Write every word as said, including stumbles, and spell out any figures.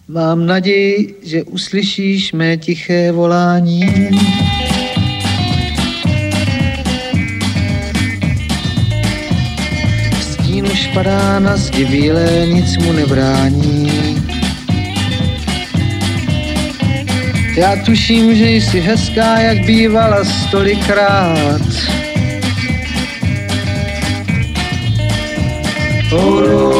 Mám naději, že uslyšíš mé tiché volání. Stín už padá na zdi bílé, nic mu nebrání. Já tuším, že jsi hezká, jak bývala stolikrát. Oh,